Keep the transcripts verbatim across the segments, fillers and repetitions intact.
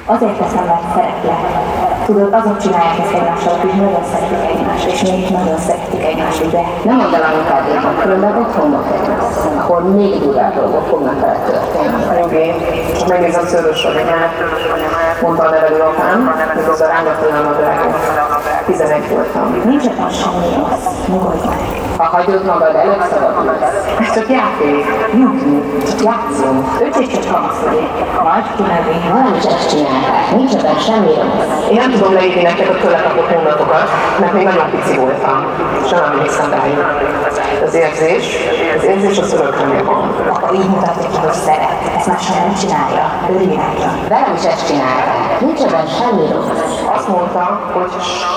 Azért teszem, mert szeretlek. Tudod, azok csinálják ezt egymással, akik nagyon szeretik egymást, és még nagyon szeretik egymást, de nem mondd el anyukádéknak, különben otthonba kerülsz, ahol még durvább dolgok fognak vele történni. Jogi, csak megnézem szőrös anyamát, mondta a nevelő apám, mikor rángat olyan a drága. tizenegy voltam. Nincs ebben semmi rossz, nyugodj meg. Ha hagyod magad, előbb szabadulsz. Ez csak játék. Nyugodj, csak játszom. Öcsék csak hangszodik. Majd kinövi. Valami csak csinálták, nincs ebben semmi rossz. Én nem tudom leírni nektek a tőle kapott mondatokat, mert még nagyon pici voltam, és nem emlékszem rájuk. Az érzés, az érzés az örökre van. Akkor így mutatja ki, hogy szeret. Ezt mással nem csinálja. Örüljára. Velem is ezt csinálták, nincs ebben semmi rossz. Azt mondta, hogy...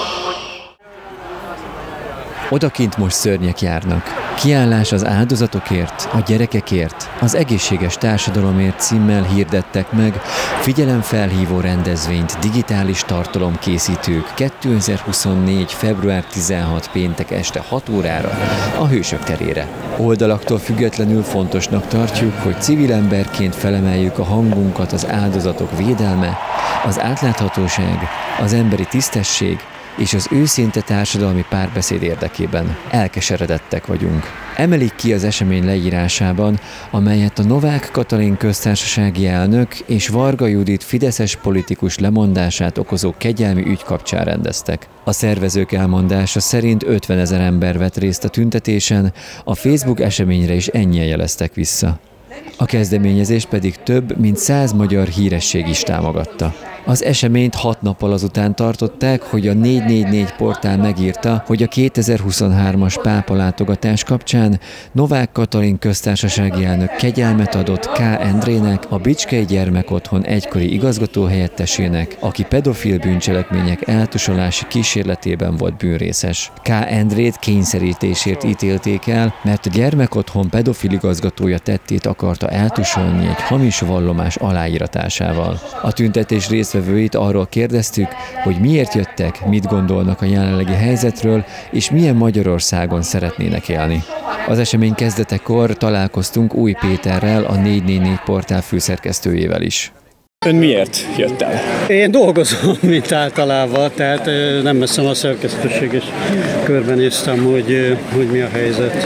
Odakint most szörnyek járnak. Kiállás az áldozatokért, a gyerekekért, az egészséges társadalomért címmel hirdettek meg figyelemfelhívó rendezvényt digitális tartalomkészítők kétezer-huszonnégy. február tizenhatodika péntek este hat órára a Hősök terére. Oldalaktól függetlenül fontosnak tartjuk, hogy civil emberként felemeljük a hangunkat az áldozatok védelme, az átláthatóság, az emberi tisztesség és az őszinte társadalmi párbeszéd érdekében. Elkeseredettek vagyunk. Emelik ki az esemény leírásában, amelyet a Novák Katalin köztársasági elnök és Varga Judit fideszes politikus lemondását okozó kegyelmi ügy kapcsán rendeztek. A szervezők elmondása szerint ötvenezer ember vett részt a tüntetésen, a Facebook eseményre is ennyien jeleztek vissza. A kezdeményezést pedig több mint száz magyar híresség is támogatta. Az eseményt hat nappal azután tartották, hogy a négy négy négy portál megírta, hogy a kétezer-huszonhármas pápa látogatás kapcsán Novák Katalin köztársasági elnök kegyelmet adott K. Endrének, a Bicskei Gyermekotthon egykori igazgatóhelyettesének, aki pedofil bűncselekmények eltusolási kísérletében volt bűnrészes. K. Endrét kényszerítésért ítélték el, mert a gyermekotthon pedofil igazgatója tettét akarta eltusolni egy hamis vallomás aláíratásával. A tüntetés résztvevőit arról kérdeztük, hogy miért jöttek, mit gondolnak a jelenlegi helyzetről, és milyen Magyarországon szeretnének élni. Az esemény kezdetekor találkoztunk Új Péterrel, a négy négy négy portál főszerkesztőjével is. Ön miért jött el? Én dolgozom, mint általában, tehát nem veszem a szerkesztőség, és körbenéztem, hogy, hogy mi a helyzet.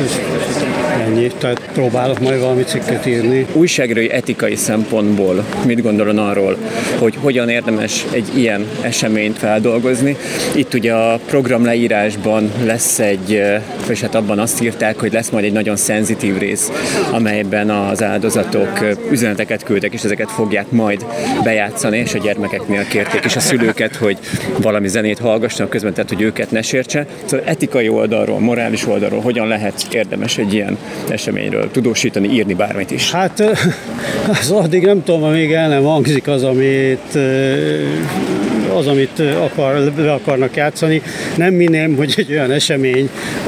Ennyi, tehát próbálok majd valami cikket írni. Újságírói etikai szempontból mit gondolon arról, hogy hogyan érdemes egy ilyen eseményt feldolgozni? Itt ugye a program leírásban lesz egy, és hát abban azt írták, hogy lesz majd egy nagyon szenzitív rész, amelyben az áldozatok üzeneteket küldtek, és ezeket fogják majd bejátszani, és a gyermekeknél kérték is a szülőket, hogy valami zenét hallgassanak közben, tehát hogy őket ne sértse. Szóval etikai oldalról, morális oldalról hogyan lehet érdemes egy ilyen eseményről tudósítani, írni bármit is? Hát az addig nem tudom, amíg el nem hangzik az, amit az, amit akar, le akarnak játszani. Nem minném, hogy egy olyan esemény,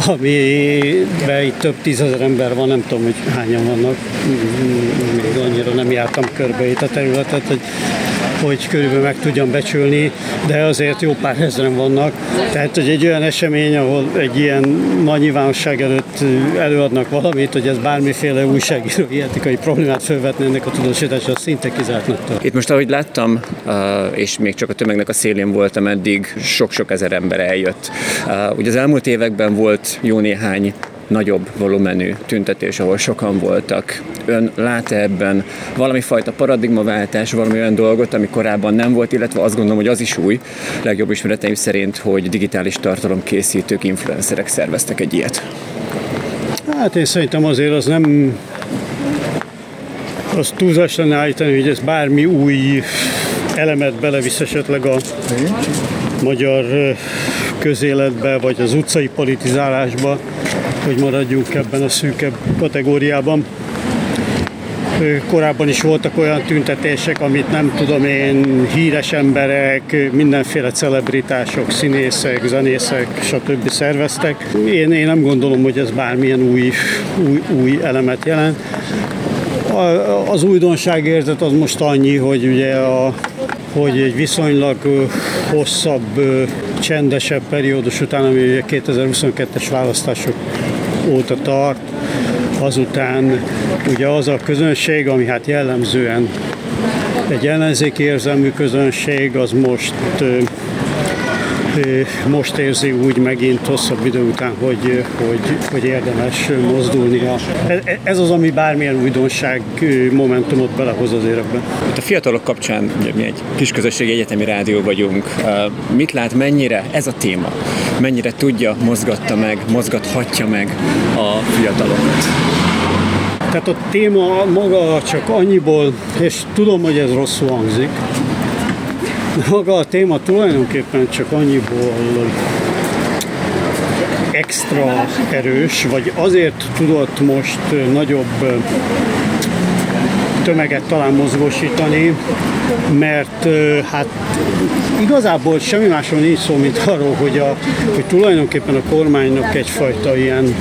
amiben itt több tízezer ember van, nem tudom, hogy hányan vannak, még annyira nem jártam körbe itt a területet, hogy, hogy körülbelül meg tudjam becsülni, de azért jó pár ezeren vannak. Tehát, hogy egy olyan esemény, ahol egy ilyen nagy nyilvánosság előtt előadnak valamit, hogy ez bármiféle újságírói etikai problémát felvetne ennek a tudósításra, az szinte kizártnak tart. Itt most, ahogy láttam, és még csak a tömegnek a szélén voltam eddig, sok-sok ezer ember eljött. Ugye az elmúlt években volt jó néhány nagyobb volumenű tüntetés, ahol sokan voltak. Ön lát-e ebben valami fajta paradigmaváltás, valami olyan dolgot, ami korábban nem volt, illetve azt gondolom, hogy az is új, legjobb ismereteim szerint, hogy digitális tartalomkészítők, influencerek szerveztek egy ilyet? Hát én szerintem azért az nem... Az túlzás lenne állítani, hogy ez bármi új elemet belevisz esetleg a magyar közéletbe, vagy az utcai politizálásba, hogy maradjunk ebben a szűkebb kategóriában. Korábban is voltak olyan tüntetések, amit nem tudom én, híres emberek, mindenféle celebritások, színészek, zenészek, stb. Szerveztek. Én, én nem gondolom, hogy ez bármilyen új, új, új elemet jelent. Az újdonságérzet az most annyi, hogy ugye a, hogy egy viszonylag hosszabb, csendesebb periódus után, ami ugye kétezer-huszonkettes választások óta tart, azután ugye az a közönség, ami hát jellemzően egy ellenzéki érzelmű közönség az most most érzi úgy megint hosszabb idő után, hogy, hogy, hogy érdemes mozdulnia. Ez az, ami bármilyen újdonság momentumot belehoz az életben. A fiatalok kapcsán, ugye mi egy kisközösségi egyetemi rádió vagyunk, mit lát, mennyire ez a téma, mennyire tudja, mozgatta meg, mozgathatja meg a fiatalokat? Tehát a téma maga csak annyiból, és tudom, hogy ez rosszul hangzik, maga a téma tulajdonképpen csak annyiból extra erős, vagy azért tudott most nagyobb tömeget talán mozgósítani, mert hát igazából semmi másról nincs szó, mint arról, hogy, a, hogy tulajdonképpen a kormánynak egyfajta ilyen,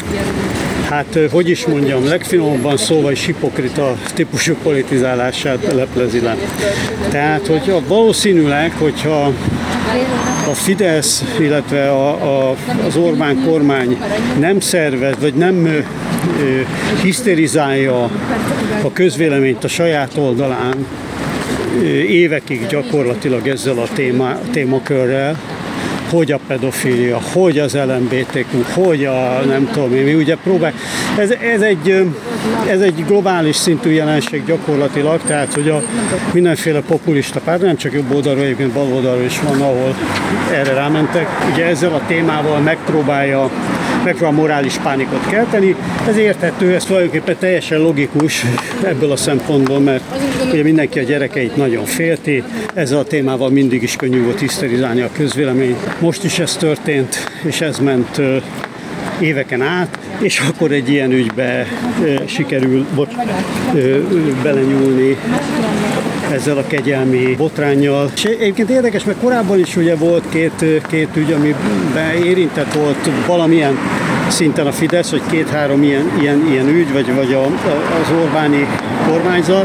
hát hogy is mondjam, legfinomabban szóval is hipokrita típusú politizálását leplezi le. Tehát, hogy valószínűleg, hogyha a Fidesz, illetve a, a, az Orbán kormány nem szervez, vagy nem ö, hiszterizálja a közvéleményt a saját oldalán ö, évekig gyakorlatilag ezzel a téma, témakörrel, hogy a pedofília, hogy az el em bé té kú, hogy a nem tudom én, mi ugye próbál. Ez, ez, egy, ez egy globális szintű jelenség gyakorlatilag, tehát hogy a mindenféle populista párt, nem csak jobb oldalról, egyébként bal oldalról is van, ahol erre rámentek. Ugye ezzel a témával megpróbálja, megpróbál morális pánikot kelteni. Ez érthető, ez tulajdonképpen teljesen logikus ebből a szempontból, mert ugye mindenki a gyerekeit nagyon félti, ezzel a témával mindig is könnyű volt hiszterizálni a közvéleményt. Most is ez történt, és ez ment ö, éveken át, és akkor egy ilyen ügybe ö, sikerül bocs, ö, ö, belenyúlni ezzel a kegyelmi botránnyal. És egyébként érdekes, mert korábban is ugye volt két, két ügy, amiben érintett volt valamilyen szinten a Fidesz, vagy két-három ilyen, ilyen, ilyen ügy, vagy, vagy a, az Orbáni kormányzat,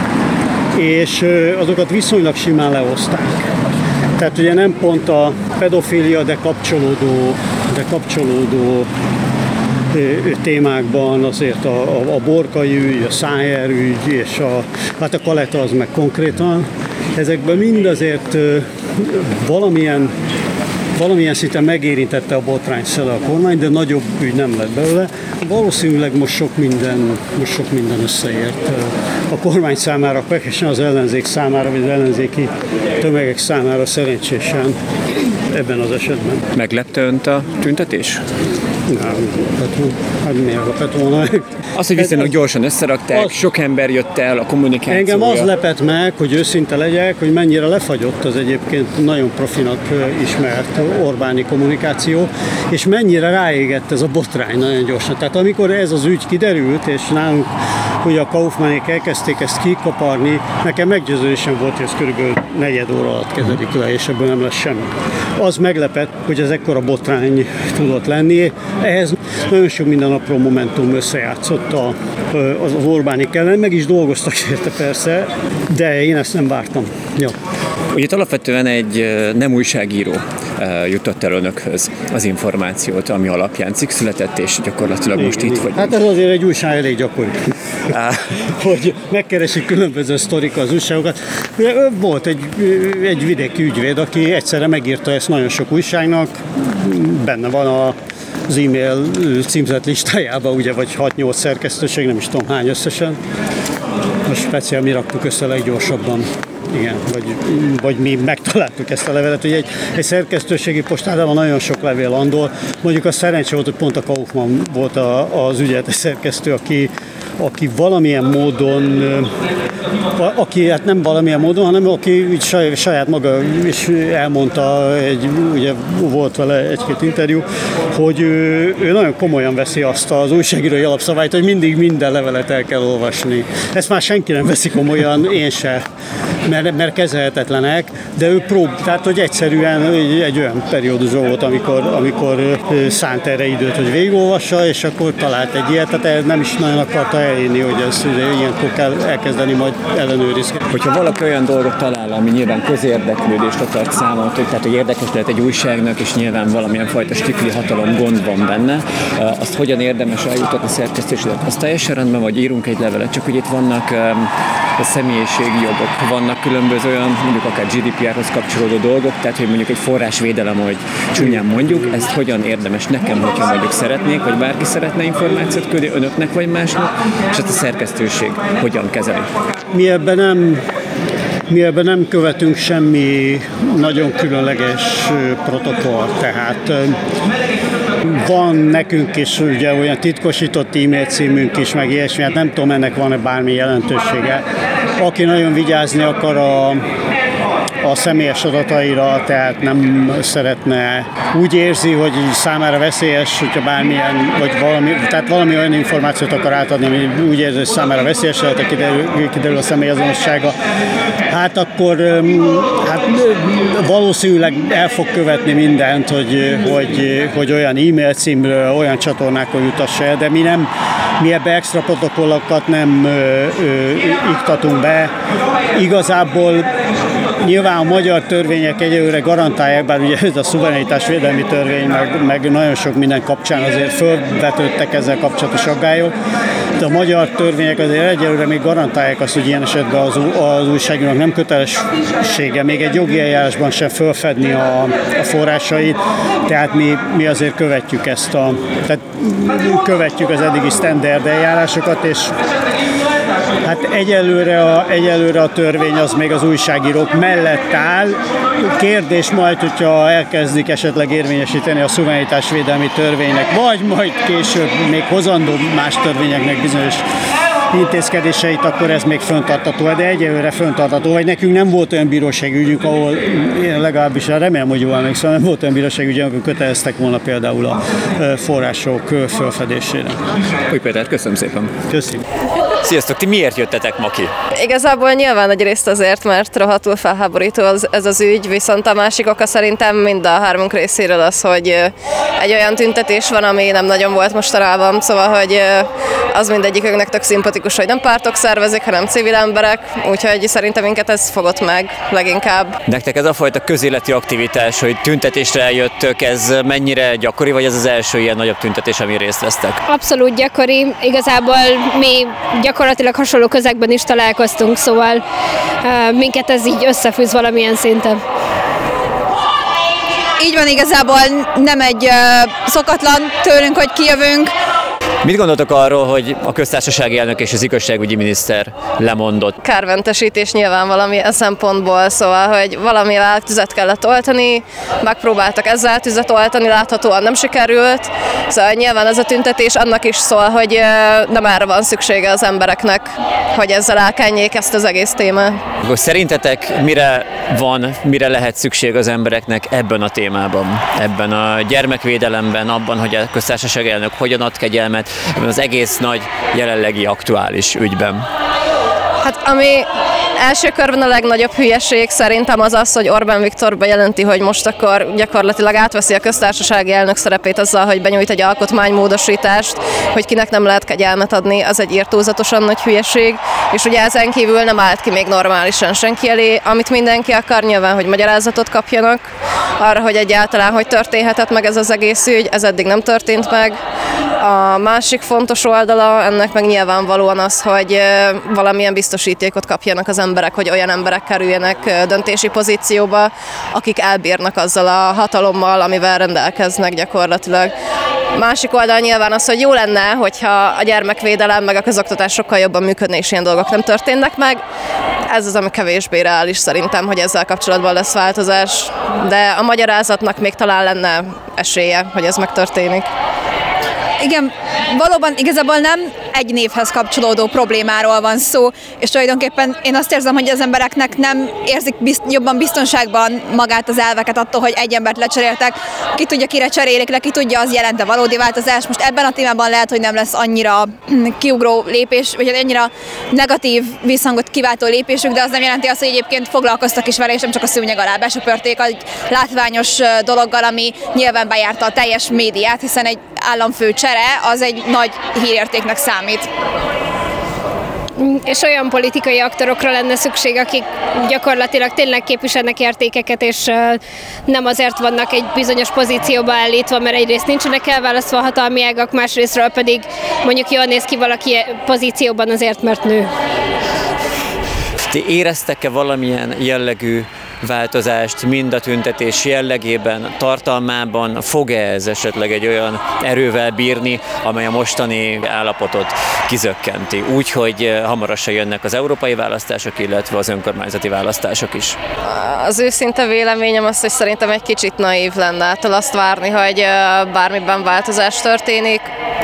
és azokat viszonylag simán lehozták. Tehát ugye nem pont a pedofília, de kapcsolódó, de kapcsolódó témákban azért a, a, a Borkai ügy, a Szájer ügy, és a, hát a Kaleta az meg konkrétan. Ezekben mind azért valamilyen, valamilyen szinten megérintette a botrányszele a kormány, de nagyobb ügy nem lett belőle. Valószínűleg most sok minden, most sok minden összeért a kormány számára, pekesen az ellenzék számára, vagy az ellenzéki tömegek számára szerencsésen ebben az esetben. Meglepte önt a tüntetés? Nem, hát miért lepett volna meg? Az, hogy viszonylag gyorsan összerakták, az, sok ember jött el, a kommunikációja. Engem az lepett meg, hogy őszinte legyek, hogy mennyire lefagyott az egyébként nagyon profinak ismert Orbáni kommunikáció, és mennyire ráégett ez a botrány nagyon gyorsan. Tehát amikor ez az ügy kiderült, és nálunk, hogy a Kaufmannék elkezdték ezt kikaparni, nekem meggyőződésem volt, hogy ez körülbelül negyed óra alatt kezelik le, és ebből nem lesz semmi. Az meglepett, hogy ez ekkora botrány tudott lenni. Ehhez nagyon sok minden apró momentum összejátszott a, az Orbánik ellen, meg is dolgoztak érte persze, de én ezt nem vártam. Ja. Ugye alapvetően egy nem újságíró jutott el önökhöz az információt, ami alapján cikk született, és gyakorlatilag most itt vagyunk. Hát ez azért egy újság elég gyakori, hogy megkeresik különböző sztorik az újságokat. Ugye volt egy, egy vidéki ügyvéd, aki egyszerre megírta ezt nagyon sok újságnak, benne van a az e-mail címzett listájában, ugye, vagy hat-nyolc szerkesztőség, nem is tudom hány összesen. Most speciál mi raktuk össze leggyorsabban. Igen, vagy, vagy mi megtaláltuk ezt a levelet, hogy egy, egy szerkesztőségi postádában nagyon sok levél andol. Mondjuk a szerencsé volt, hogy pont a Kaufmann volt a, az ügyeletes szerkesztő, aki, aki valamilyen módon, aki hát nem valamilyen módon, hanem aki saját, saját maga is elmondta, egy, ugye volt vele egy-két interjú, hogy ő, ő nagyon komolyan veszi azt az újságírói alapszabályt, hogy mindig minden levelet el kell olvasni. Ezt már senki nem veszi komolyan, én se. Mert, mert kezelhetetlenek, de ő prób, tehát hogy egyszerűen egy, egy olyan periódus volt, amikor, amikor szánt erre időt, hogy végigolvassa, és akkor talált egy ilyet, tehát nem is nagyon akarta elérni, hogy ezt ilyenkor kell elkezdeni majd ellenőrizni. Hogyha valaki olyan dolgot talál, ami nyilván közérdeklődést akart számolni, tehát hogy érdekes lehet egy újságnak, és nyilván valamilyen fajta stikli hatalom gond van benne, azt hogyan érdemes eljutatni szerkesztésre? Az teljesen rendben, vagy írunk egy levelet, csak hogy itt vannak a személyiségi jogok. Vannak különböző olyan, mondjuk akár gé dé pé er-hoz kapcsolódó dolgok, tehát hogy mondjuk egy forrásvédelem, hogy csúnyán mondjuk, ezt hogyan érdemes nekem, hogyha mondjuk szeretnék, vagy bárki szeretne információt küldni önöknek vagy másnak, és ezt a szerkesztőség hogyan kezeli. Mi ebben nem Mi ebben nem követünk semmi nagyon különleges protokoll, tehát van nekünk is ugye olyan titkosított e-mail címünk is, meg ilyesmi, hát nem tudom, ennek van-e bármi jelentősége. Aki nagyon vigyázni akar a a személyes adataira, tehát nem szeretne, úgy érzi, hogy számára veszélyes, hogyha bármilyen, vagy valami, tehát valami olyan információt akar átadni, ami úgy érzi, hogy számára veszélyes, tehát kiderül, kiderül a személyazonossága, hát akkor hát valószínűleg el fog követni mindent, hogy, hogy, hogy olyan e-mail címről, olyan csatornákon jutassa el, de mi nem, mi ebbe extra protokollokat nem ö, ö, iktatunk be. Igazából nyilván a magyar törvények egyelőre garantálják, bár ugye ez a szuverenitásvédelmi törvény, meg, meg nagyon sok minden kapcsán azért fölvetődtek ezzel kapcsolatos aggályok, de a magyar törvények azért egyelőre még garantálják azt, hogy ilyen esetben az, az újságírónak nem kötelessége még egy jogi eljárásban sem fölfedni a, a forrásait, tehát mi, mi azért követjük ezt a, tehát követjük az eddigi standard eljárásokat, és hát egyelőre a, egyelőre a törvény az még az újságírók mellett áll. Kérdés majd, hogyha elkezdik esetleg érvényesíteni a szuverenitásvédelmi törvénynek, vagy majd később még hozandó más törvényeknek bizonyos intézkedéseit, akkor ez még föntartató, de egyelőre föntartató, vagy nekünk nem volt olyan bírósági ügyünk, ahol én legalábbis remélem, hogy jól emlékszem, nem volt olyan bírósági ügyünk, amikor köteleztek volna például a források fölfedésére. Új Péter, köszönöm szépen. Köszönöm. Sziasztok, ti miért jöttetek ma ki? Igazából nyilván egy részt azért, mert rohadtul felháborító az, ez az ügy, viszont a másik oka szerintem mind a hármunk részéről az, hogy egy olyan tüntetés van, ami nem nagyon volt mostanában, szóval, hogy az mindegyikünknek tök szimpatikus, hogy nem pártok szervezik, hanem civil emberek, úgyhogy szerintem minket ez fogott meg leginkább. Nektek ez a fajta közéleti aktivitás, hogy tüntetésre eljöttök, ez mennyire gyakori, vagy ez az első ilyen nagyobb tüntetés, amin részt vesztek? Abszolút gyakori, igazából mi gyakorlatilag hasonló közegben is találkoztunk, szóval uh, minket ez így összefűz valamilyen szinten. Így van, igazából nem egy uh, szokatlan tőlünk, hogy kijövünk. Mit gondoltok arról, hogy a köztársasági elnök és az igazságügyi miniszter lemondott? Kármentesítés nyilván valamilyen szempontból, szóval, hogy valamivel tüzet kellett oltani, megpróbáltak ezzel tüzet oltani, láthatóan nem sikerült, szóval nyilván ez a tüntetés annak is szól, hogy nem erre van szüksége az embereknek, hogy ezzel elkenjék ezt az egész témát. Szerintetek mire van, mire lehet szükség az embereknek ebben a témában, ebben a gyermekvédelemben, abban, hogy a köztársasági elnök hogyan ad kegyelmet, ebben az egész nagy, jelenlegi aktuális ügyben? Hát ami első körben a legnagyobb hülyeség szerintem az az, hogy Orbán Viktor bejelenti, hogy most akkor gyakorlatilag átveszi a köztársasági elnök szerepét azzal, hogy benyújt egy alkotmánymódosítást, hogy kinek nem lehet kegyelmet adni, az egy irtózatosan nagy hülyeség, és ugye ezen kívül nem állt ki még normálisan senki elé, amit mindenki akar nyilván, hogy magyarázatot kapjanak arra, hogy egyáltalán hogy történhetett meg ez az egész ügy, ez eddig nem történt meg. A másik fontos oldala ennek meg nyilvánvalóan az, hogy valamilyen biztosítékot kapjanak az emberek, hogy olyan emberek kerüljenek döntési pozícióba, akik elbírnak azzal a hatalommal, amivel rendelkeznek gyakorlatilag. Másik oldal nyilván az, hogy jó lenne, hogyha a gyermekvédelem meg a közoktatás sokkal jobban működne, és ilyen dolgok nem történnek meg. Ez az, ami kevésbé reális szerintem, hogy ezzel kapcsolatban lesz változás, de a magyarázatnak még talán lenne esélye, hogy ez megtörténik. Igen, valóban igazából nem egy névhez kapcsolódó problémáról van szó, és tulajdonképpen én azt érzem, hogy az embereknek nem érzik bizt, jobban biztonságban magát az elveket attól, hogy egy embert lecseréltek, ki tudja, kire cserélik le, ki tudja, az jelent-e valódi változás. Most ebben a témában lehet, hogy nem lesz annyira kiugró lépés, vagy annyira negatív visszhangot kiváltó lépésük, de az nem jelenti azt, hogy egyébként foglalkoztak is vele, és nem csak a szőnyeg alá besöpörték egy látványos dologgal, ami nyilván bejárta a teljes médiát, hiszen egy államfő csere az egy nagy hírértéknek számít. És olyan politikai aktorokra lenne szükség, akik gyakorlatilag tényleg képviselnek értékeket, és nem azért vannak egy bizonyos pozícióba állítva, mert egyrészt nincsenek elválasztva a hatalmi ágak, másrésztről pedig mondjuk jól néz ki valaki pozícióban azért, mert nő. Ti éreztek-e valamilyen jellegű változást mind a tüntetés jellegében, tartalmában? Fog-e ez esetleg egy olyan erővel bírni, amely a mostani állapotot kizökkenti? Úgyhogy hamarosan jönnek az európai választások, illetve az önkormányzati választások is. Az őszinte véleményem az, hogy szerintem egy kicsit naív lenne ettől azt várni, hogy bármiben változás történik.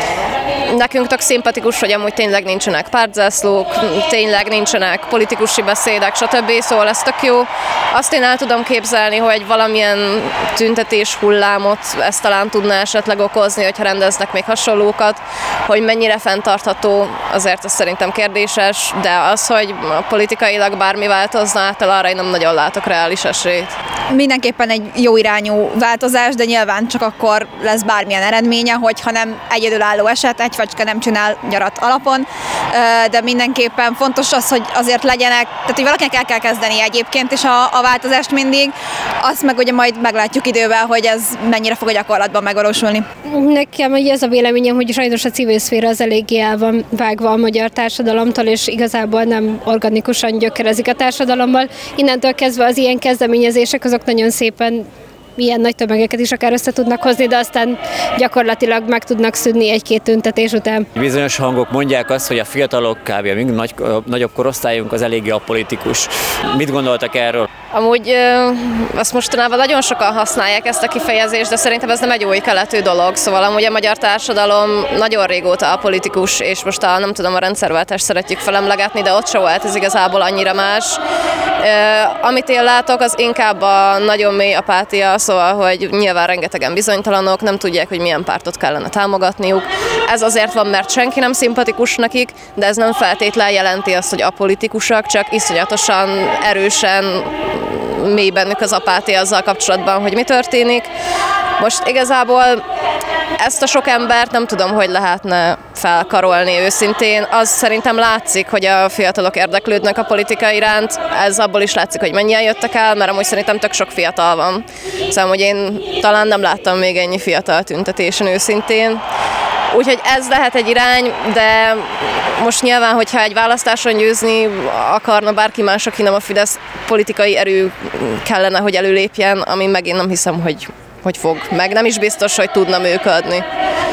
Nekünk tök szimpatikus, hogy amúgy tényleg nincsenek pártzászlók, tényleg nincsenek politikusi beszédek, stb. Szóval ez tök jó. Azt én el tudom képzelni, hogy valamilyen tüntetés hullámot ezt talán tudná esetleg okozni, hogyha rendeznek még hasonlókat, hogy mennyire fenntartható, azért ez szerintem kérdéses, de az, hogy politikailag bármi változna, által arra én nem nagyon látok reális esélyt. Mindenképpen egy jó irányú változás, de nyilván csak akkor lesz bármilyen eredménye, hogyha nem egyedülálló eset, egy facska nem csinál nyarat alapon, de mindenképpen fontos az, hogy azért legyenek, tehát hogy valakinek el kell kezdeni egyébként is a, a változást mindig, azt meg ugye majd meglátjuk idővel, hogy ez mennyire fog a gyakorlatban megvalósulni. Nekem ugye ez a véleményem, hogy sajnos a civil szféra az eléggé el van vágva a magyar társadalomtól, és igazából nem organikusan gyökerezik a társadalommal. Innentől kezdve az ilyen kezdeményezések azok nagyon szépen ilyen nagy tömegeket is akár össze tudnak hozni, de aztán gyakorlatilag meg tudnak szűnni egy-két tüntetés után. Bizonyos hangok mondják azt, hogy a fiatalok, kb. A nagy, nagyobb korosztályunk az eléggé apolitikus. Mit gondoltak erről? Amúgy azt mostanában nagyon sokan használják ezt a kifejezést, de szerintem ez nem egy új keletű dolog. Szóval amúgy a magyar társadalom nagyon régóta apolitikus, és most a, nem tudom, a rendszerváltást szeretjük felemlegetni, de ott se volt ez igazából annyira más. Amit én látok, az inkább a nagyon mély apátia, szóval, hogy nyilván rengetegen bizonytalanok, nem tudják, hogy milyen pártot kellene támogatniuk. Ez azért van, mert senki nem szimpatikus nekik, de ez nem feltétlen jelenti azt, hogy apolitikusak, csak iszonyatosan erősen mély bennük az apátia azzal kapcsolatban, hogy mi történik. Most igazából ezt a sok embert nem tudom, hogy lehetne felkarolni őszintén. Az szerintem látszik, hogy a fiatalok érdeklődnek a politika iránt. Ez abból is látszik, hogy mennyien jöttek el, mert amúgy szerintem tök sok fiatal van. Szóval, hogy én talán nem láttam még ennyi fiatal tüntetésen őszintén. Úgyhogy ez lehet egy irány, de most nyilván, hogyha egy választáson győzni akarna bárki más, aki nem a Fidesz, politikai erő kellene, hogy előlépjen, ami meg én nem hiszem, hogy hogy fog, meg nem is biztos, hogy tudna működni.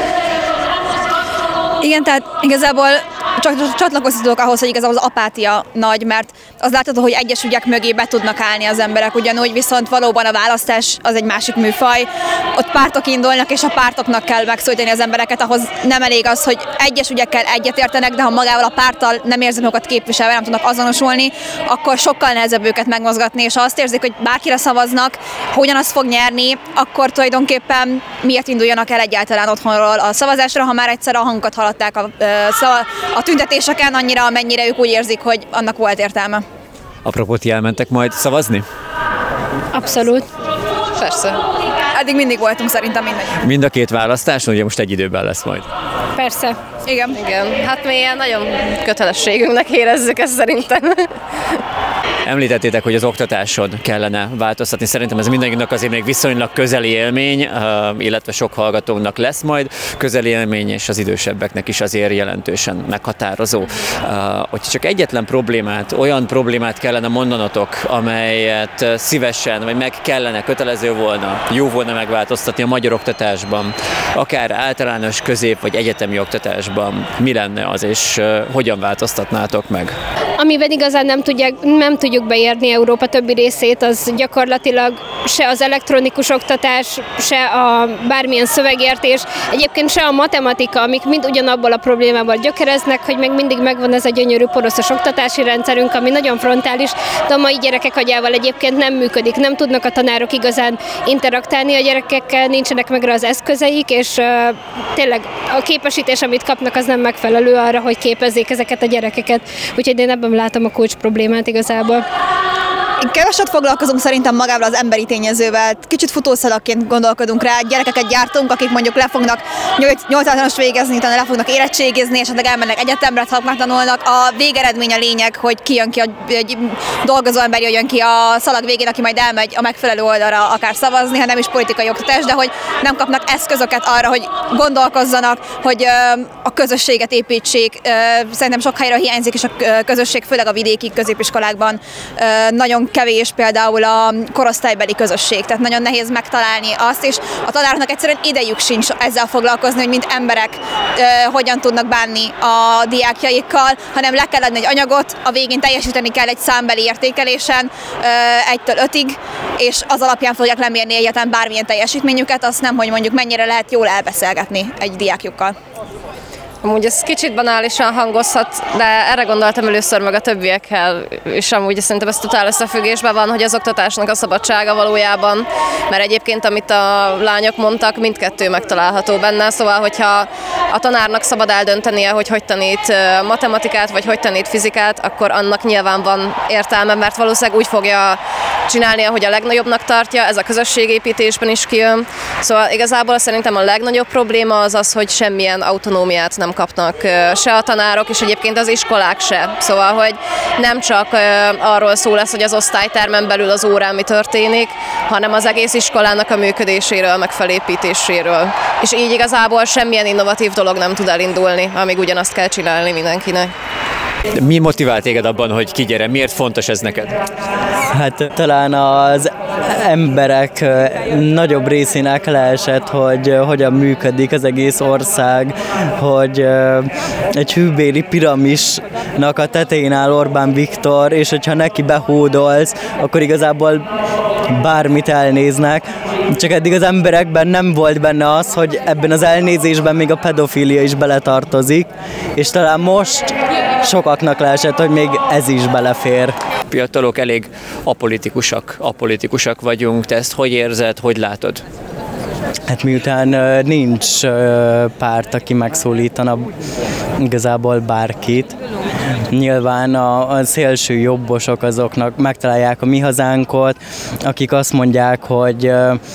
Igen, tehát igazából csak csatlakozhatok ahhoz, hogy igazából az apátia nagy, mert az látható, hogy egyes ügyek mögé be tudnak állni az emberek ugyanúgy, viszont valóban a választás az egy másik műfaj. Ott pártok indulnak, és a pártoknak kell megszólítani az embereket, ahhoz nem elég az, hogy egyes ügyekkel egyetértenek, de ha magával a párttal nem érzik magukat képviselve, nem tudnak azonosulni, akkor sokkal nehezebb őket megmozgatni, és ha azt érzik, hogy bárkire szavaznak, ha ugyanazt fog nyerni, akkor tulajdonképpen miért induljanak el egyáltalán otthonról a szavazásra, ha már egyszer a hangokat hallatták a, a tüntetéseken annyira, amennyire ők úgy érzik, hogy annak volt értelme. Apropó, ti elmentek majd szavazni? Abszolút. Persze. Eddig mindig voltunk szerintem mindegy. Mind a két választáson, ugye most egy időben lesz majd. Persze. Igen. Igen. Hát mi ilyen nagyon kötelességünknek érezzük ezt szerintem. Említettétek, hogy az oktatáson kellene változtatni. Szerintem ez mindenkinek azért még viszonylag közeli élmény, illetve sok hallgatónak lesz majd közeli élmény, és az idősebbeknek is azért jelentősen meghatározó. Hogyha csak egyetlen problémát, olyan problémát kellene mondanatok, amelyet szívesen, vagy meg kellene, kötelező volna, jó volna megváltoztatni a magyar oktatásban, akár általános, közép vagy egyetemi oktatásban, mi lenne az, és hogyan változtatnátok meg? Amiben igazán nem, tudják, nem tudjuk beérni Európa többi részét, az gyakorlatilag se az elektronikus oktatás, se a bármilyen szövegértés, egyébként se a matematika, amik mind ugyanabból a problémából gyökereznek, hogy még mindig megvan ez a gyönyörű poroszos oktatási rendszerünk, ami nagyon frontális, de a mai gyerekek agyával egyébként nem működik, nem tudnak a tanárok igazán interaktálni a gyerekekkel, nincsenek meg rá az eszközeik, és uh, tényleg a képesítés, amit kapnak, az nem megfelelő arra, hogy képezzék ezeket a gyerekeket. Úgyhogy én ebben látom a kulcs problémát igazából. keveset foglalkozunk szerintem magával az emberi tényezővel. Kicsit futószalagként gondolkodunk rá, gyerekeket gyártunk, akik mondjuk le fognak nyolc általános végezni, utána le fognak érettségizni, esetleg elmennek egyetemre, szakmát tanulnak. A végeredmény a lényeg, hogy ki jön ki, egy dolgozó ember jöjjön ki a szalag végén, aki majd elmegy a megfelelő oldalra akár szavazni, ha nem is politikai oktatás, de hogy nem kapnak eszközöket arra, hogy gondolkozzanak, hogy a közösséget építsék. Szerintem sok helyről hiányzik, és a közösség, főleg a vidéki középiskolákban nagyon kevés például a korosztálybeli közösség, tehát nagyon nehéz megtalálni azt, és a tanároknak egyszerűen idejük sincs ezzel foglalkozni, hogy mint emberek hogyan tudnak bánni a diákjaikkal, hanem le kell adni egy anyagot, a végén teljesíteni kell egy számbeli értékelésen egytől ötig, és az alapján fogják lemérni egyáltalán bármilyen teljesítményüket, azt nem, hogy mondjuk mennyire lehet jól elbeszélgetni egy diákjukkal. Amúgy ez kicsit banálisan hangozhat, de erre gondoltam először meg a többiekkel, és amúgy szerintem ez totál összefüggésben van, hogy az oktatásnak a szabadsága valójában, mert egyébként amit a lányok mondtak, mindkettő megtalálható benne, szóval hogyha a tanárnak szabad eldöntenie, hogy hogy tanít matematikát, vagy hogy tanít fizikát, akkor annak nyilván van értelme, mert valószínűleg úgy fogja csinálni, ahogy a legnagyobbnak tartja, ez a közösségépítésben is kijön. Szóval igazából szerintem a legnagyobb probléma az az, hogy semmilyen autonómiát nem kapnak se a tanárok, és egyébként az iskolák se. Szóval, hogy nem csak arról szó lesz, hogy az osztálytermen belül az órán mi történik, hanem az egész iskolának a működéséről, meg felépítéséről. És így igazából semmilyen innovatív dolog nem tud elindulni, amíg ugyanazt kell csinálni mindenkinek. Mi motivál téged abban, hogy kigyere? Miért fontos ez neked? Hát talán az emberek nagyobb részének leesett, hogy hogyan működik az egész ország, hogy egy hűbéri piramisnak a tetején áll Orbán Viktor, és hogyha neki behódolsz, akkor igazából bármit elnéznek. Csak eddig az emberekben nem volt benne az, hogy ebben az elnézésben még a pedofília is beletartozik, és talán most sokaknak leesett, hogy még ez is belefér. Fiatalok elég apolitikusak, apolitikusak vagyunk. Te ezt hogy érzed, hogy látod? Hát miután nincs párt, aki megszólítana igazából bárkit, nyilván a, a szélső jobbosok azoknak megtalálják a mi hazánkot, akik azt mondják, hogy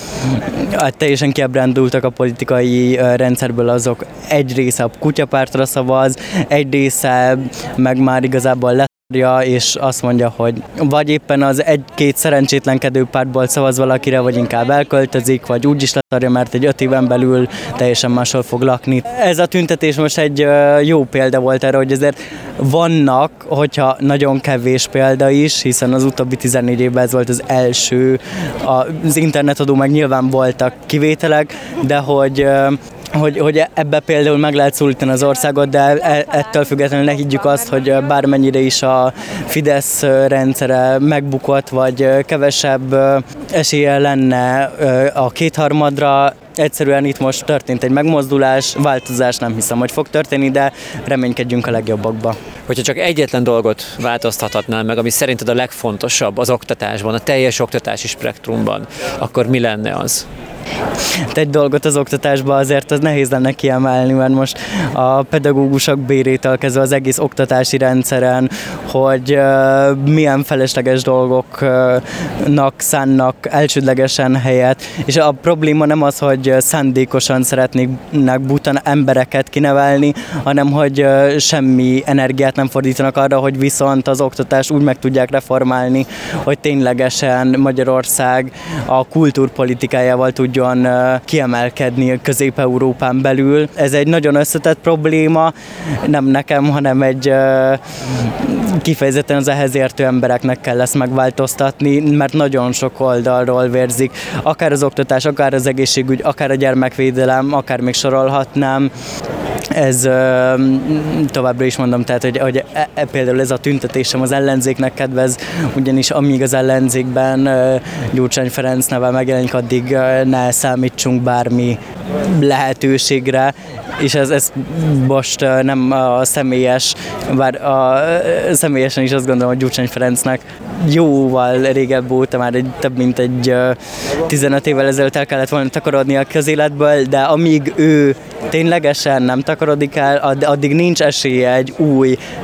hát teljesen kiábrándultak a politikai rendszerből, azok egy része a kutyapártra szavaz, egy része meg már igazából lesz, és azt mondja, hogy vagy éppen az egy-két szerencsétlenkedő pártból szavaz valakire, vagy inkább elköltözik, vagy úgy is leszarja, mert egy öt éven belül teljesen máshol fog lakni. Ez a tüntetés most egy jó példa volt erre, hogy azért vannak, hogyha nagyon kevés példa is, hiszen az utóbbi tizennégy évben ez volt az első, az internetadó meg nyilván voltak kivételek, de hogy Hogy, hogy ebbe például meg lehet szólítani az országot, de ettől függetlenül ne higgyük azt, hogy bármennyire is a Fidesz rendszere megbukott, vagy kevesebb esélye lenne a kétharmadra, egyszerűen itt most történt egy megmozdulás, változás nem hiszem, hogy fog történni, de reménykedjünk a legjobbakba. Hogyha csak egyetlen dolgot változtathatnál meg, ami szerinted a legfontosabb az oktatásban, a teljes oktatási spektrumban, akkor mi lenne az? Egy dolgot az oktatásban azért az nehéz lenne kiemelni, mert most a pedagógusok bérétől kezdve az egész oktatási rendszeren, hogy uh, milyen felesleges dolgoknak szánnak elsődlegesen helyet, és a probléma nem az, hogy szándékosan szeretnének buta embereket kinevelni, hanem hogy uh, semmi energiát nem fordítanak arra, hogy viszont az oktatást úgy meg tudják reformálni, hogy ténylegesen Magyarország a kultúrpolitikájával tudjon kiemelkedni Közép-Európán belül. Ez egy nagyon összetett probléma, nem nekem, hanem egy kifejezetten az ehhez értő embereknek kell ezt megváltoztatni, mert nagyon sok oldalról vérzik. Akár az oktatás, akár az egészségügy, akár a gyermekvédelem, akár még sorolhatnám. Ez továbbra is mondom, tehát, hogy, hogy e, e, például ez a tüntetésem az ellenzéknek kedvez, ugyanis amíg az ellenzékben Gyurcsány Ferenc neve megjelenik, addig ne számítsunk bármi lehetőségre, és ez, ez most nem a személyes, bár a, személyesen is azt gondolom, hogy Gyurcsány Ferencnek jóval régebb óta, már egy, több mint egy tizenöt évvel ezelőtt el kellett volna takarodni a közéletből, de amíg ő ténylegesen nem takarodik el, addig nincs esélye egy új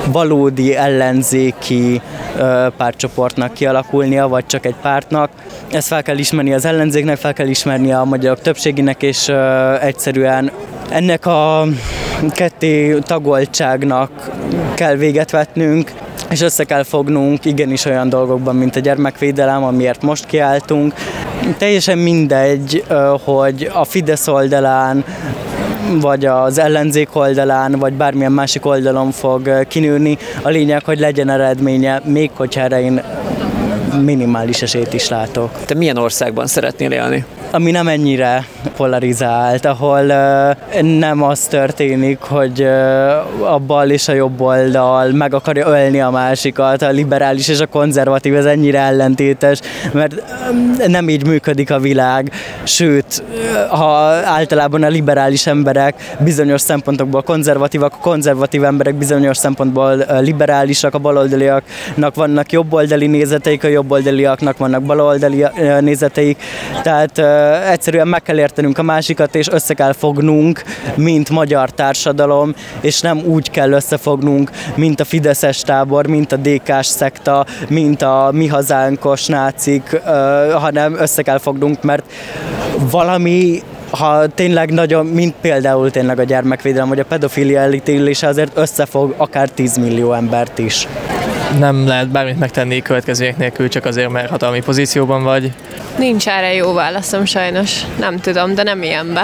valódi ellenzéki pártcsoportnak kialakulnia, vagy csak egy pártnak. Ezt fel kell ismerni az ellenzéknek, fel kell ismerni a magyarok többségének, és egyszerűen ennek a ketté tagoltságnak kell véget vetnünk, és össze kell fognunk igenis olyan dolgokban, mint a gyermekvédelem, amiért most kiálltunk. Teljesen mindegy, hogy a Fidesz oldalán, vagy az ellenzék oldalán, vagy bármilyen másik oldalon fog kinőni. A lényeg, hogy legyen eredménye, még hogyha erre én minimális esélyt is látok. Te milyen országban szeretnél élni? Ami nem ennyire polarizált, ahol uh, nem az történik, hogy uh, a bal és a jobb oldal meg akarja ölni a másikat, a liberális és a konzervatív, ez ennyire ellentétes, mert um, nem így működik a világ, sőt, ha általában a liberális emberek bizonyos szempontokból konzervatívak, a konzervatív emberek bizonyos szempontból uh, liberálisak, a baloldaliaknak vannak jobboldali nézeteik, a jobboldaliaknak vannak baloldali uh, nézeteik, tehát uh, egyszerűen meg kell értenünk a másikat, és össze kell fognunk, mint magyar társadalom, és nem úgy kell összefognunk, mint a fideszes tábor, mint a dé ká-s szekta, mint a mi hazánkos nácik, hanem össze kell fognunk, mert valami, ha tényleg nagyon, mint például tényleg a gyermekvédelem, vagy a pedofília elítélése azért összefog akár tíz millió embert is. Nem lehet bármit megtenni következmények nélkül, csak azért, mert hatalmi pozícióban vagy. Nincs erre jó válaszom sajnos. Nem tudom, de nem ilyenbe.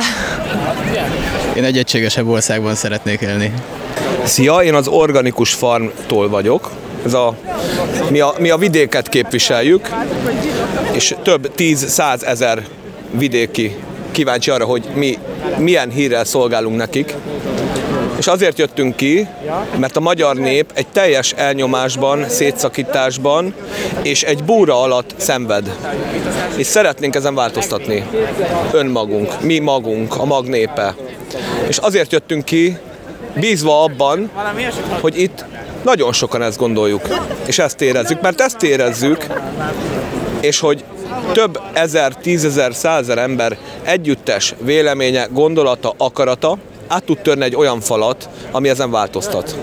Én egy egységesebb országban szeretnék élni. Szia, én az Organikus Farmtól vagyok. Ez a, mi, a, mi a vidéket képviseljük, és több tíz-százezer vidéki kíváncsi arra, hogy mi milyen hírrel szolgálunk nekik. És azért jöttünk ki, mert a magyar nép egy teljes elnyomásban, szétszakításban és egy búra alatt szenved. És szeretnénk ezen változtatni. Önmagunk, mi magunk, a mag népe. És azért jöttünk ki, bízva abban, hogy itt nagyon sokan ezt gondoljuk, és ezt érezzük, mert ezt érezzük, és hogy több ezer, tízezer, százezer ember együttes véleménye, gondolata, akarata át tud törni egy olyan falat, ami ezen változtat.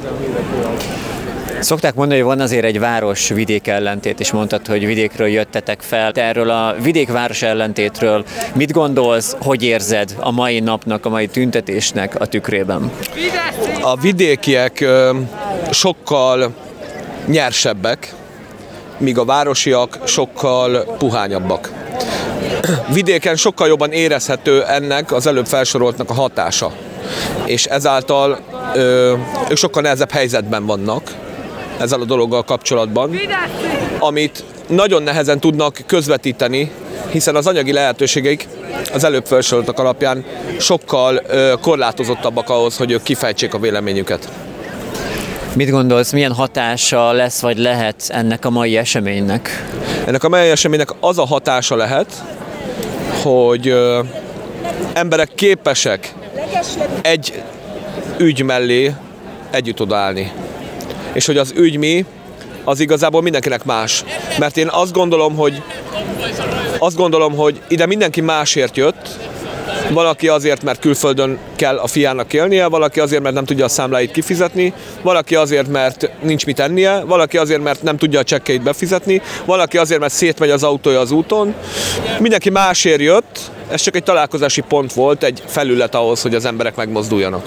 Szokták mondani, hogy van azért egy város-vidék ellentét, és mondtad, hogy vidékről jöttetek fel. Te erről a vidék-város ellentétről mit gondolsz, hogy érzed a mai napnak, a mai tüntetésnek a tükrében? A vidékiek ö, sokkal nyersebbek, míg a városiak sokkal puhányabbak. Vidéken sokkal jobban érezhető ennek az előbb felsoroltnak a hatása, és ezáltal ö, ők sokkal nehezebb helyzetben vannak ezzel a dologgal kapcsolatban, amit nagyon nehezen tudnak közvetíteni, hiszen az anyagi lehetőségeik az előbb felsoroltak alapján sokkal ö, korlátozottabbak ahhoz, hogy ők kifejtsék a véleményüket. Mit gondolsz, milyen hatása lesz vagy lehet ennek a mai eseménynek? Ennek a mai eseménynek az a hatása lehet, hogy ö, emberek képesek egy ügy mellé együtt odaállni. És hogy az ügy mi, az igazából mindenkinek más. Mert én azt gondolom, hogy, azt gondolom, hogy ide mindenki másért jött. Valaki azért, mert külföldön kell a fiának élnie, valaki azért, mert nem tudja a számláit kifizetni, valaki azért, mert nincs mit ennie, valaki azért, mert nem tudja a csekkeit befizetni, valaki azért, mert szétmegy az autója az úton. Mindenki másért jött, ez csak egy találkozási pont volt, egy felület ahhoz, hogy az emberek megmozduljanak.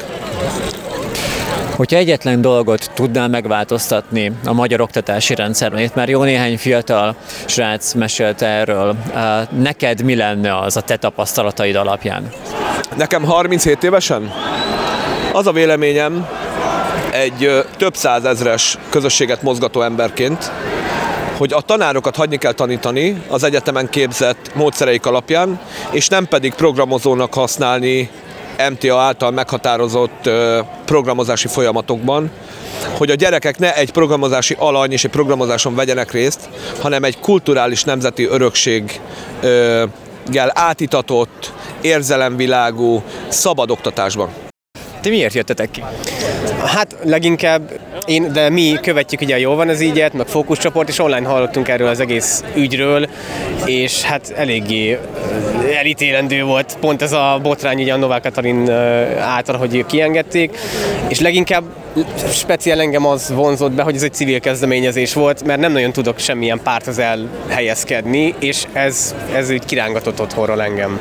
Hogyha egyetlen dolgot tudnál megváltoztatni a magyar oktatási rendszerben, itt már jó néhány fiatal srác mesélte erről, neked mi lenne az a te tapasztalataid alapján? Nekem harminchét évesen? Az a véleményem, egy több százezres közösséget mozgató emberként, hogy a tanárokat hagyni kell tanítani az egyetemen képzett módszereik alapján, és nem pedig programozónak használni em té á által meghatározott programozási folyamatokban, hogy a gyerekek ne egy programozási alany és egy programozáson vegyenek részt, hanem egy kulturális nemzeti örökséggel átitatott, érzelemvilágú, szabad oktatásban. Ti miért jöttetek ki? Hát leginkább én, de mi követjük ugye a Jól van ez ígyet, meg fókuszcsoport, és online hallottunk erről az egész ügyről, és hát eléggé elítélendő volt pont ez a botrány ugye a Novák Katalin által, hogy kiengedték, és leginkább speciál engem az vonzott be, hogy ez egy civil kezdeményezés volt, mert nem nagyon tudok semmilyen párthoz elhelyezkedni, és ez, ez úgy kirángatott otthonról engem.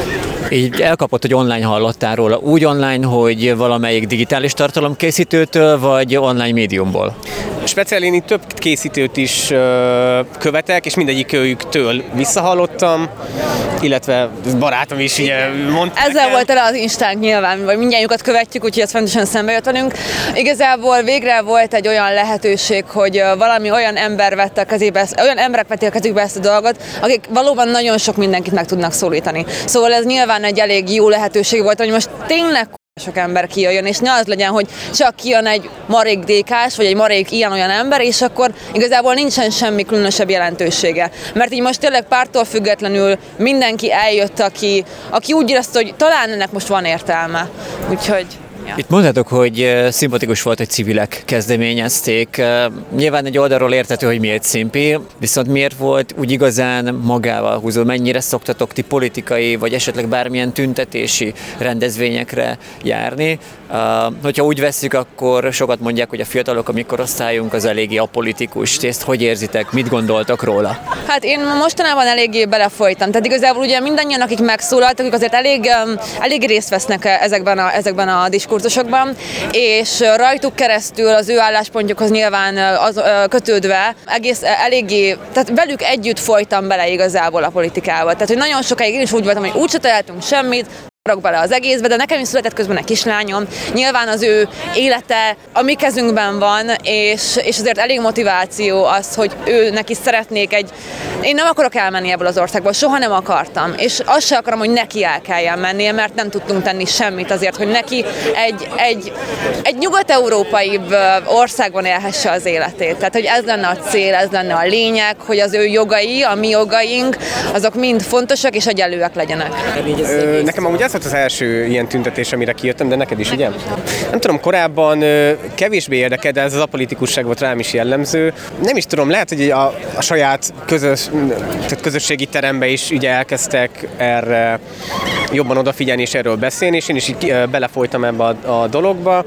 Így elkapott, hogy online hallottál róla. Úgy online, hogy valamelyik digitális tartalomkészítőtől, vagy online médiumból? Speciál én itt több készítőt is uh, követek, és mindegyik őjüktől visszahallottam, illetve barátom is ugye mondta. Ezzel volt el az Instánk nyilván, vagy mindjárt követjük, úgyhogy ez fontosan szembe jött velünk. Igazából végre volt egy olyan lehetőség, hogy valami olyan ember vette a kezébe, olyan emberek vették a kezükbe ezt a dolgot, akik valóban nagyon sok mindenkit meg tudnak szólítani. Szóval ez nyilván egy elég jó lehetőség volt, hogy most tényleg sok ember kijöjjön, és ne az legyen, hogy csak kijön egy marék dékás, vagy egy marék ilyen-olyan ember, és akkor igazából nincsen semmi különösebb jelentősége. Mert így most tényleg pártól függetlenül mindenki eljött, aki, aki úgy érezte, hogy talán ennek most van értelme. Úgyhogy... Ja. Itt mondhatok, hogy szimpatikus volt, hogy civilek kezdeményezték. Nyilván egy oldalról érthető, hogy miért szimpi, viszont miért volt úgy igazán magával húzó? Mennyire szoktatok ti politikai, vagy esetleg bármilyen tüntetési rendezvényekre járni? Uh, hogyha úgy vesszük, akkor sokat mondják, hogy a fiatalok, a mi korosztályunk az eléggé apolitikus. Ti ezt hogy érzitek? Mit gondoltak róla? Hát én mostanában eléggé belefolytam. Tehát igazából ugye mindannyian, akik megszólaltak, akik azért elég, elég részt vesznek ezekben a, ezekben a diskurzusokban, és rajtuk keresztül az ő álláspontjukhoz nyilván az, kötődve egész eléggé, tehát velük együtt folytam bele igazából a politikába. Tehát, hogy nagyon sokáig én is úgy voltam, hogy úgyse találtunk semmit, bele az egészbe, de nekem is született közben egy kislányom. Nyilván az ő élete a mi kezünkben van, és, és azért elég motiváció az, hogy ő neki szeretnék egy... Én nem akarok elmenni ebből az országból, soha nem akartam, és azt sem akarom, hogy neki el kelljen mennie, mert nem tudtunk tenni semmit azért, hogy neki egy, egy, egy nyugat-európai országban élhesse az életét. Tehát, hogy ez lenne a cél, ez lenne a lényeg, hogy az ő jogai, a mi jogaink, azok mind fontosak és egyenlőek legyenek. Ö, nekem amúgy ez volt az első ilyen tüntetés, amire kijöttem, de neked is, ugye? Nem tudom, korábban kevésbé érdekel, de ez az apolitikusság volt rám is jellemző. Nem is tudom, lehet, hogy a, a saját közös, tehát közösségi teremben is ugye elkezdtek erre jobban odafigyelni és erről beszélni, és én is így belefolytam ebbe a, a dologba,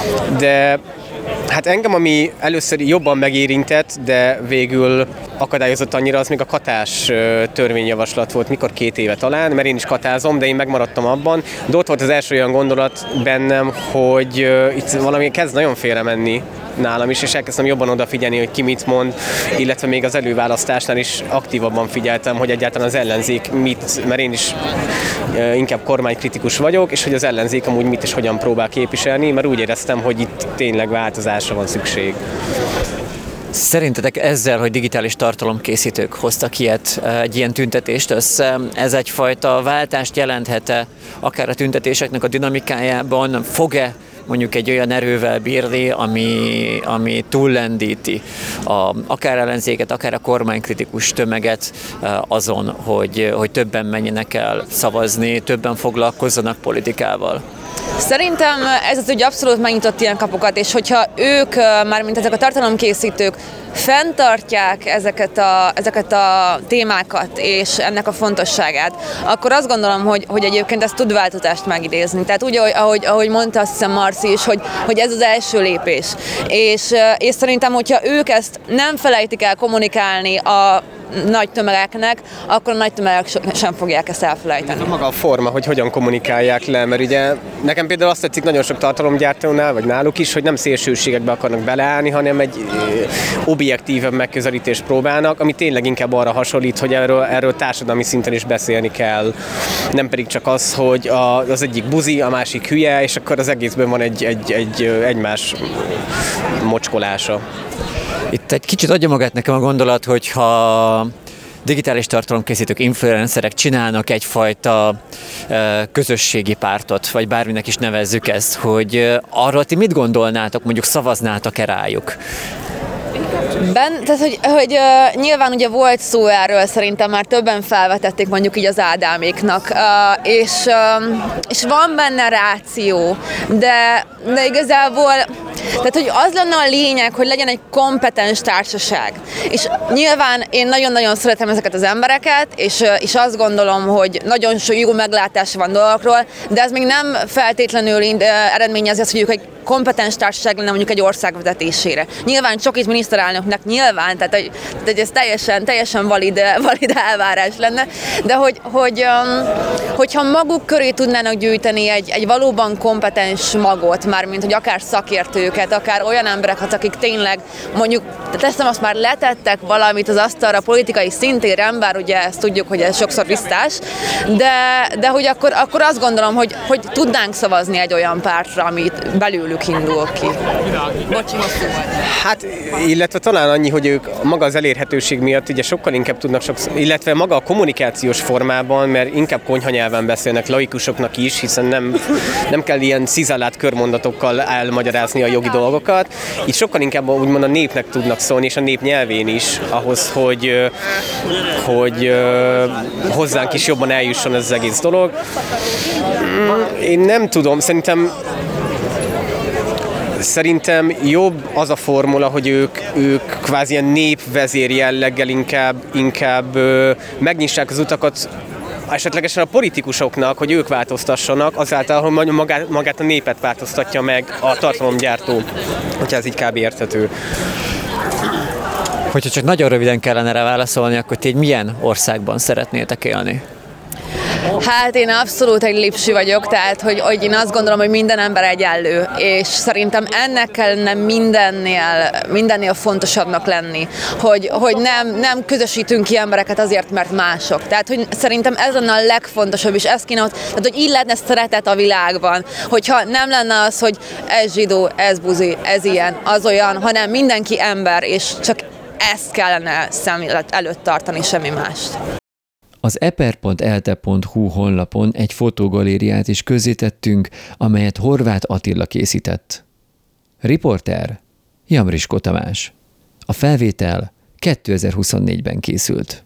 de hát engem, ami először jobban megérintett, de végül akadályozott annyira, az még a katás törvényjavaslat volt, mikor két éve talán, mert én is katázom, de én megmaradtam abban. De ott volt az első olyan gondolat bennem, hogy itt valami kezd nagyon félre menni nálam is, és elkezdtem jobban odafigyelni, hogy ki mit mond, illetve még az előválasztásnál is aktívabban figyeltem, hogy egyáltalán az ellenzék mit, mert én is inkább kormánykritikus vagyok, és hogy az ellenzék amúgy mit és hogyan próbál képviselni, mert úgy éreztem, hogy itt tényleg változásra van szükség. Szerintetek ezzel, hogy digitális tartalomkészítők hoztak ilyet, egy ilyen tüntetést össze, ez egyfajta váltást jelenthet-e akár a tüntetéseknek a dinamikájában, fog-e mondjuk egy olyan erővel bírni, ami, ami túllendíti a, akár ellenzéket, akár a kormánykritikus tömeget azon, hogy, hogy többen menjenek el szavazni, többen foglalkozzanak politikával? Szerintem ez az ügy abszolút megnyitott ilyen kapukat, és hogyha ők, mármint ezek a tartalomkészítők fenntartják ezeket a, ezeket a témákat és ennek a fontosságát, akkor azt gondolom, hogy, hogy egyébként ez tud változást megidézni. Tehát úgy, ahogy, ahogy mondta azt hiszem Marci is, hogy, hogy ez az első lépés. És, és szerintem, hogyha ők ezt nem felejtik el kommunikálni a nagy tömegeknek, akkor a nagy tömegek sem fogják ezt elfelejteni. Maga a forma, hogy hogyan kommunikálják le, mert ugye nekem például azt tetszik nagyon sok tartalomgyártónál, vagy náluk is, hogy nem szélsőségekbe akarnak beleállni, hanem egy objektívebb megközelítést próbálnak, ami tényleg inkább arra hasonlít, hogy erről, erről társadalmi szinten is beszélni kell. Nem pedig csak az, hogy a, az egyik buzi, a másik hülye, és akkor az egészben van egy, egy, egy egymás mocskolása. Itt egy kicsit adja magát nekem a gondolat, hogyha digitális tartalomkészítők, influencerek csinálnak egyfajta közösségi pártot, vagy bárminek is nevezzük ezt, hogy arról ti mit gondolnátok, mondjuk szavaznátok-e rájuk? Ben, tehát, hogy, hogy uh, nyilván ugye volt szó erről, szerintem már többen felvetették mondjuk így az Ádáméknak, uh, és, uh, és van benne ráció, de, de igazából Tehát, hogy az lenne a lényeg, hogy legyen egy kompetens társaság. És nyilván én nagyon-nagyon szeretem ezeket az embereket, és, és azt gondolom, hogy nagyon sok jó meglátás van dolgokról, de ez még nem feltétlenül eredményezi azt, hogy ők egy kompetens társaság lenne mondjuk egy ország vezetésére. Nyilván csak itt miniszterelnöknek nyilván, tehát, hogy, tehát ez teljesen, teljesen valid, valid elvárás lenne, de hogy, hogy, um, hogyha maguk köré tudnának gyűjteni egy, egy valóban kompetens magot, mármint hogy akár szakértőket, akár olyan embereket, akik tényleg mondjuk, teszem azt már letettek valamit az asztalra politikai szintéren, bár ugye ezt tudjuk, hogy ez sokszor visszás, de, de hogy akkor, akkor azt gondolom, hogy, hogy tudnánk szavazni egy olyan pártra, amit belülük indul ki. Bocsi, hosszú volt. Hát, illetve talán annyi, hogy ők maga az elérhetőség miatt ugye sokkal inkább tudnak, sokszor, illetve maga a kommunikációs formában, mert inkább konyhanyelven beszélnek laikusoknak is, hiszen nem, nem kell ilyen cizellált körmondatokkal elmagyarázni a jogi dolgokat. Így sokkal inkább úgymond a népnek tudnak szólni, és a nép nyelvén is, ahhoz, hogy, hogy hozzánk is jobban eljusson ez az egész dolog. Én nem tudom, szerintem Szerintem jobb az a formula, hogy ők, ők kvázi ilyen népvezér jelleggel inkább, inkább ö, megnyissák az utakat esetlegesen a politikusoknak, hogy ők változtassanak, azáltal, hogy magát, magát a népet változtatja meg a tartalomgyártó, hogyha ez így kb. Érthető. Hogyha csak nagyon röviden kellene rá válaszolni, akkor ti egy milyen országban szeretnétek élni? Hát én abszolút egy lipsi vagyok, tehát hogy, hogy én azt gondolom, hogy minden ember egyenlő, és szerintem ennek kellene mindennél, mindennél fontosabbnak lenni, hogy, hogy nem, nem közösítünk ki embereket azért, mert mások. Tehát hogy szerintem ez lenne a legfontosabb, és ez kéne, tehát, hogy így lehetne szeretet a világban, hogyha nem lenne az, hogy ez zsidó, ez buzi, ez ilyen, az olyan, hanem mindenki ember, és csak ezt kellene szem előtt tartani, semmi mást. Az eper pont elte pont hu honlapon egy fotógalériát is közzétettünk, amelyet Horváth Attila készített. Riporter Jamriskó Tamás. A felvétel kétezer-huszonnégyben készült.